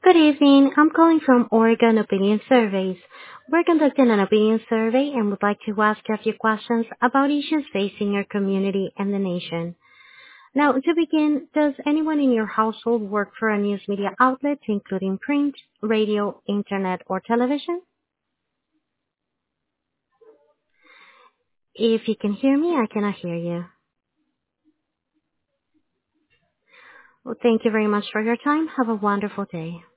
Good evening. I'm calling from Oregon Opinion Surveys. We're conducting an opinion survey and would like to ask you a few questions about issues facing your community and the nation. Now, to begin, does anyone in your household work for a news media outlet, including print, radio, internet, or television? If you can hear me, I cannot hear you. Well, thank you very much for your time. Have a wonderful day.